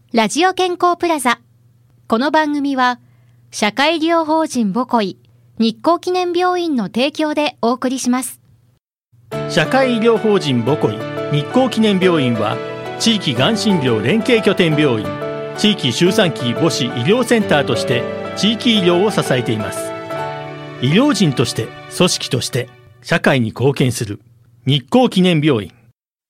ラジオ健康プラザ。この番組は社会医療法人ボコイ日光記念病院の提供でお送りします。 社会医療法人ボコイ日光記念病院は地域がん診療連携拠点病院、地域周産期母子医療センターとして地域医療を支えています。医療人として組織として社会に貢献する日光記念病院。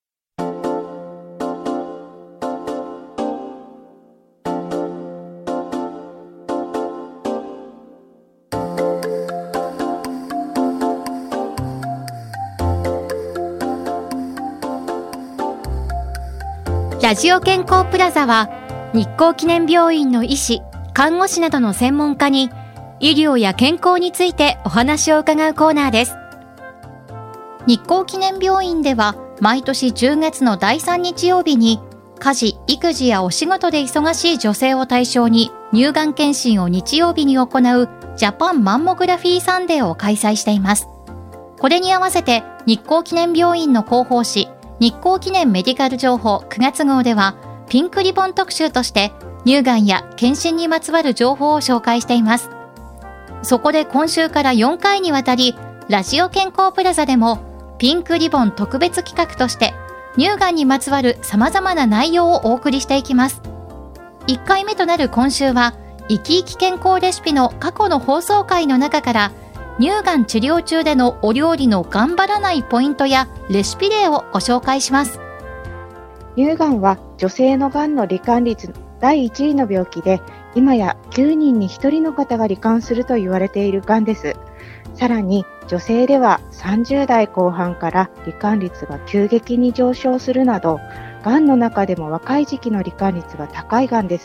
ラジオ健康プラザは日光記念病院の医師、看護師などの専門家に医療や健康についてお話を伺うコーナーです。日光記念病院では毎年10月の第3日曜日に家事・育児やお仕事で忙しい女性を対象に乳がん検診を日曜日に行うジャパンマンモグラフィーサンデーを開催しています。これに合わせて日光記念病院の広報誌日光記念メディカル情報9月号ではピンクリボン特集として乳がんや検診にまつわる情報を紹介しています。そこで今週から4回にわたりラジオ健康プラザでもピンクリボン特別企画として乳がんにまつわる様々な内容をお送りしていきます。1回目となる今週は生き生き健康レシピの過去の放送回の中から乳がん治療中でのお料理の頑張らないポイントやレシピ例をご紹介します。 乳がんは女性のがんの罹患率第1位の病気で、今や9人に1人の方が罹患すると言われているがんです。さらに女性では30代後半から罹患率が急激に上昇するなど、がんの中でも若い時期の罹患率が高いがんです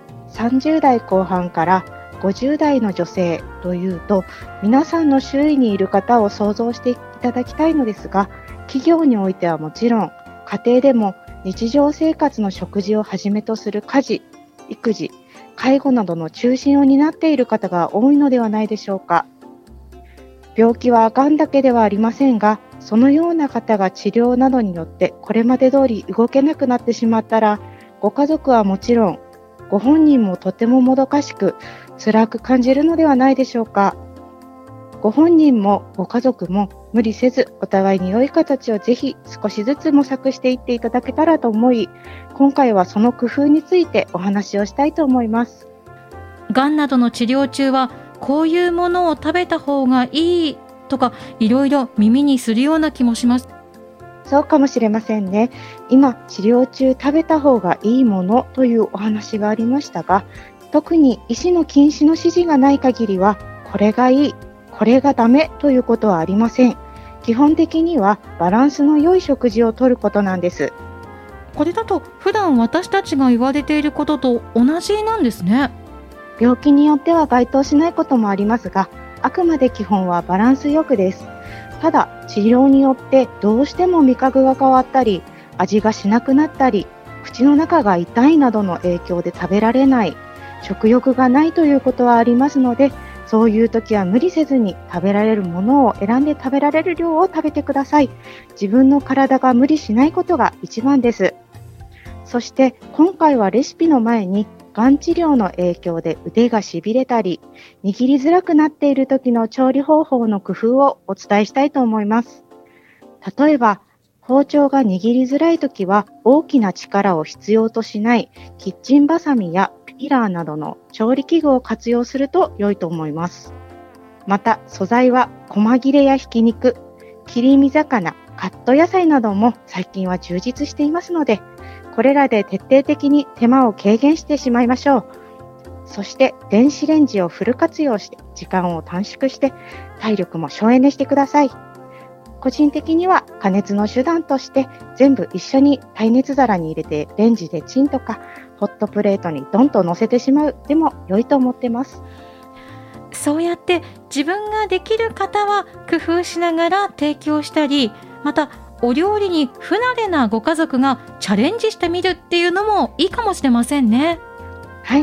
。30代後半から50代の女性というと、皆さんの周囲にいる方を想像していただきたいのですが、企業においてはもちろん、家庭でも日常生活の食事をはじめとする家事、育児、介護などの中心を担っている方が多いのではないでしょうか。病気はがんだけではありませんが、そのような方が治療などによってこれまで通り動けなくなってしまったら、ご家族はもちろん、ご本人もとてももどかしく、辛く感じるのではないでしょうか。ご本人もご家族も無理せず、お互いに良い形をぜひ少しずつ模索していっていただけたらと思い、今回はその工夫についてお話をしたいと思います。 がんなどの治療中はこういうものを食べた方がいいとか、いろいろ耳にするような気もします。 そうかもしれませんね。今、治療中食べた方がいいものというお話がありましたが、特に医師の禁止の指示がない限りは、これがいい、これがダメということはありません。基本的にはバランスの良い食事をとることなんです。 これだと普段私たちが言われていることと同じなんですね。 病気によっては該当しないこともありますが、あくまで基本はバランスよくです。ただ、治療によってどうしても味覚が変わったり、味がしなくなったり、口の中が痛いなどの影響で食べられない、食欲がないということはありますので、そういう時は無理せずに食べられるものを選んで食べられる量を食べてください。自分の体が無理しないことが一番です。そして今回はレシピの前に、がん治療の影響で腕がしびれたり、握りづらくなっている時の調理方法の工夫をお伝えしたいと思います。例えば、包丁が握りづらい時は大きな力を必要としないキッチンバサミやピーラーなどの調理器具を活用すると良いと思います。また、素材は細切れやひき肉、切り身魚、カット野菜なども最近は充実していますので、これらで徹底的に手間を軽減してしまいましょう。そして電子レンジをフル活用して時間を短縮して体力も省エネしてください。個人的には加熱の手段として全部一緒に耐熱皿に入れてレンジでチンとかホットプレートにドンと乗せてしまうでも良いと思ってます。 そうやって自分ができる方は工夫しながら提供したり、またお料理に不慣れなご家族がチャレンジしてみるっていうのもいいかもしれませんね。 はい、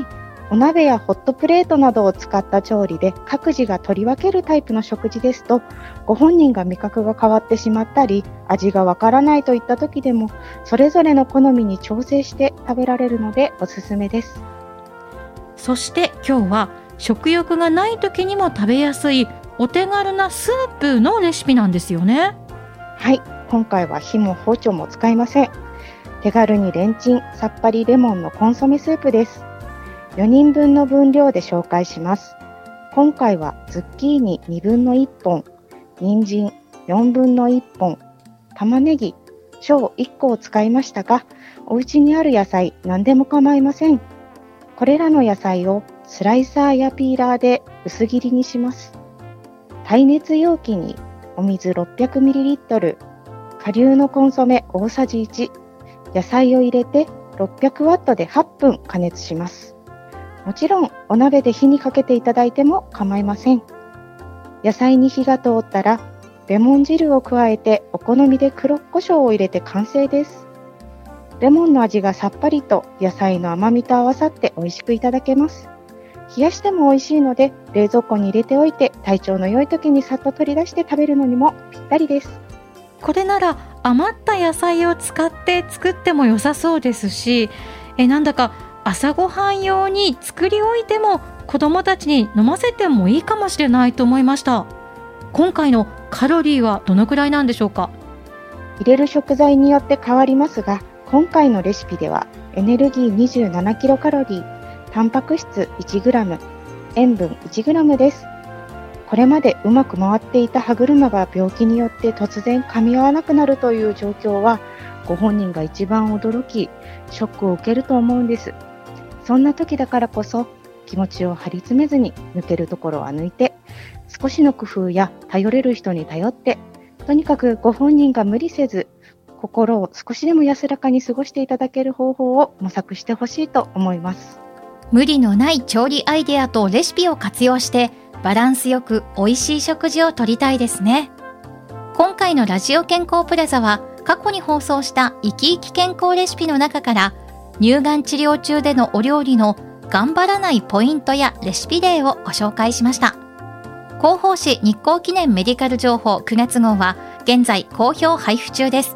お鍋やホットプレートなどを使った調理で各自が取り分けるタイプの食事ですと、ご本人が味覚が変わってしまったり、味がわからないといった時でも、それぞれの好みに調整して食べられるのでおすすめです。 そして今日は食欲がない時にも食べやすいお手軽なスープのレシピなんですよね。 はい、今回は火も包丁も使いません。手軽にレンチン、さっぱりレモンのコンソメスープです。4人分の分量で紹介します。今回はズッキーニ2分の1本、人参4分の1本、玉ねぎ、小1個を使いましたが、お家にある野菜何でも構いません。これらの野菜をスライサーやピーラーで薄切りにします。耐熱容器にお水 600ml、顆粒のコンソメ大さじ1、野菜を入れて600ワットで8分加熱します。もちろんお鍋で火にかけていただいても構いません。野菜に火が通ったらレモン汁を加えてお好みで黒胡椒を入れて完成です。レモンの味がさっぱりと野菜の甘みと合わさって美味しくいただけます。冷やしても美味しいので冷蔵庫に入れておいて体調の良い時にさっと取り出して食べるのにもぴったりです。 これなら余った野菜を使って作っても良さそうですし、なんだか朝ごはん用に作り置いても子どもたちに飲ませてもいいかもしれないと思いました。今回のカロリーはどのくらいなんでしょうか？ 入れる食材によって変わりますが、今回のレシピではエネルギー27キロカロリー、タンパク質 1g、塩分 1g です。これまでうまく回っていた歯車が病気によって突然噛み合わなくなるという状況は、ご本人が一番驚き、ショックを受けると思うんです。そんな時だからこそ、気持ちを張り詰めずに抜けるところは抜いて、少しの工夫や頼れる人に頼って、とにかくご本人が無理せず、心を少しでも安らかに過ごしていただける方法を模索してほしいと思います。 無理のない調理アイデアとレシピを活用してバランスよく美味しい食事をとりたいですね。今回のラジオ健康プラザは過去に放送した生き生き健康レシピの中から乳がん治療中でのお料理の頑張らないポイントやレシピ例をご紹介しました。広報誌日光記念メディカル情報9月号は現在好評配布中です。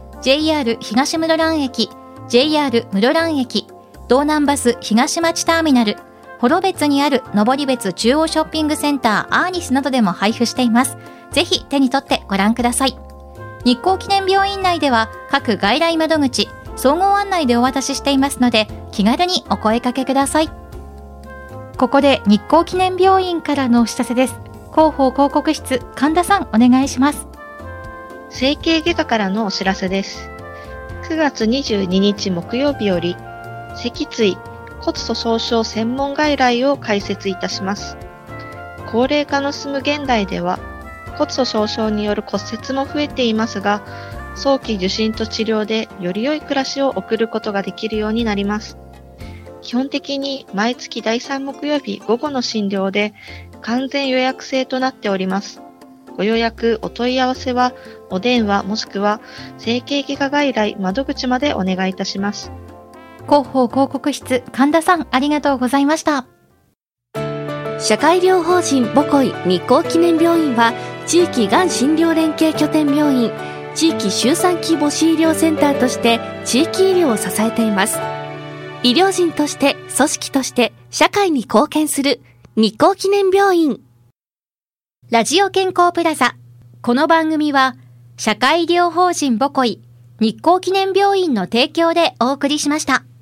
JR 東室蘭駅、 JR 室蘭駅、道南バス東町ターミナル、幌別にある登別中央ショッピングセンターアーニスなどでも配布しています。ぜひ手に取ってご覧ください。日光記念病院内では各外来窓口、総合案内でお渡ししていますので気軽にお声掛けください。ここで日光記念病院からのお知らせです。広報広告室、神田さんお願いします。 整形外科からのお知らせです。9月22日木曜日より脊椎骨粗鬆症専門外来を開設いたします。高齢化の進む現代では骨粗鬆症による骨折も増えていますが、早期受診と治療でより良い暮らしを送ることができるようになります。基本的に毎月第3木曜日午後の診療で完全予約制となっております。ご予約お問い合わせはお電話もしくは整形外科外来窓口までお願いいたします。 広報広告室、神田さんありがとうございました。 社会医療法人ボコイ日光記念病院は地域がん診療連携拠点病院、地域周産期母子医療センターとして地域医療を支えています。医療人として組織として社会に貢献する日光記念病院。 ラジオ健康プラザ、この番組は社会医療法人ボコイ日光記念病院の提供でお送りしました。